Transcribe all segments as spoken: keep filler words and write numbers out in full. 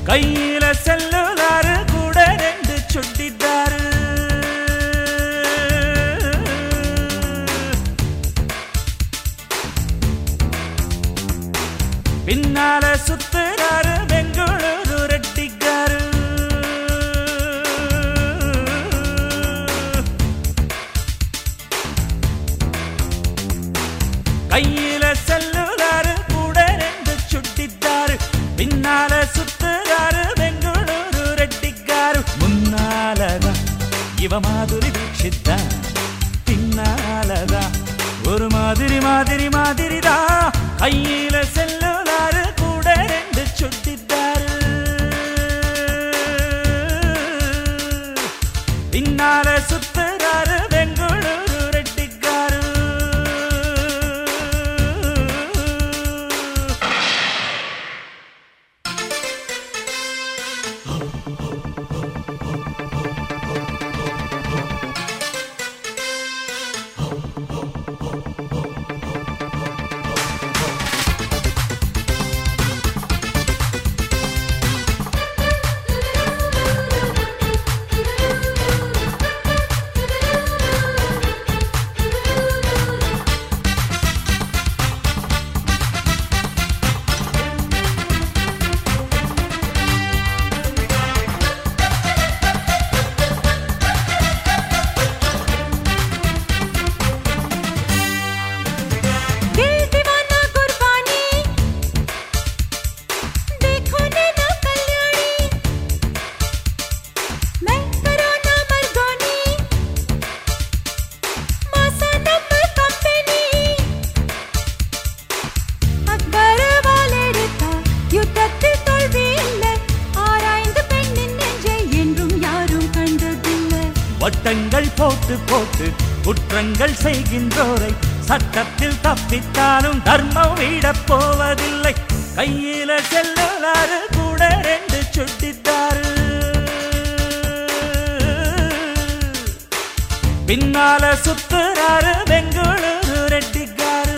கையில செல்லுலாரு கூட ரெண்டு சுட்டித்தாரு பின்னால சுத்துறாரு பெங்களூரு ரெட்டிக்காரு கையில செல்லுலாரு கூட ரெண்டு சுட்டித்தாரு பின்னால சுத்துறாரு பெங்களூரு ரெட்டிக்காரு முன்னாலதான் இவ மாதுரி தீட்சித்தான் பின்னாலதான் ஒரு மாதிரி மாதிரி மாதிரிதான் கையில செல்லுலாரு கூட ரெண்டு சுட்டித்தாரு பின்னால சுத்துறாரு பெங்களூரு ரெட்டிக்காரு வட்டங்கள் போட்டு போட்டு குற்றங்கள் செய்கின்றோரை சட்டத்தில் தப்பித்தாலும் தர்மம் விடப் போவதில்லை கையில செல்லுலாரு கூட ரெண்டு சுட்டித்தாரு பின்னால சுத்துறாரு பெங்களூரு ரெட்டிக்காரு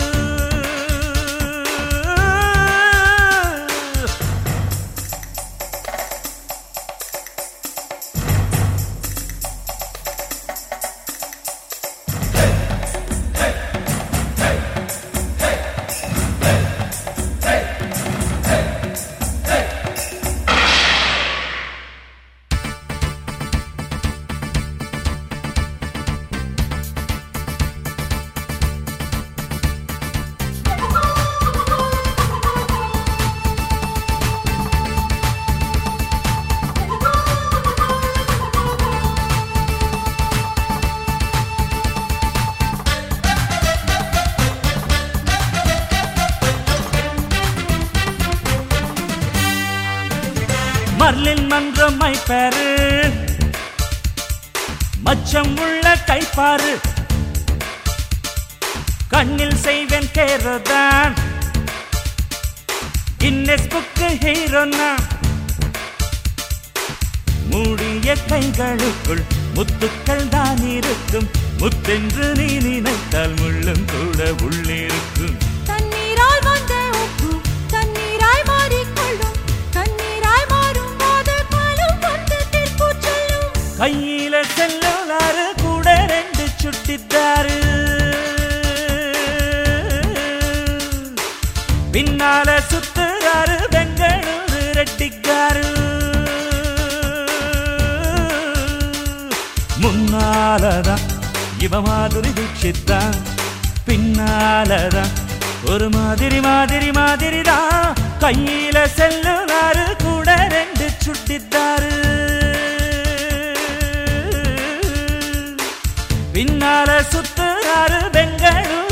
மர்லின் மன்றம் மைப்பேரு மச்சம் உள்ள கைப்பாரு கண்ணில் செய்வேன் கேரதான் கின்னஸ் புக்கு ஹீரோனா மூடிய கைகளுக்குள் முத்துக்கள் தான் இருக்கும் முத்தென்று நீ நினைத்தால் முள்ளும் கூட உள்ளிருக்கும் தண்ணீரால் வந்த உப்பு தண்ணீராய் மாறிக்கொள்ளும் தண்ணீராய் மாறும் போது காலம் வந்து தீர்ப்பு சொல்லும் கையில செல்லுலாரு கூட ரெண்டு சுட்டித்தாரு பின்னால சுத்துறாரு பெங்களூரு ரெட்டிக்காரு முன்னாலதான் இவ மாதுரி தீட்சித்தான் பின்னாலதான் ஒரு மாதிரி மாதிரி மாதிரிதான் கையில செல்லுலாரு கூட ரெண்டு சுட்டித்தாரு பின்னால சுத்துறாரு பெங்களூரு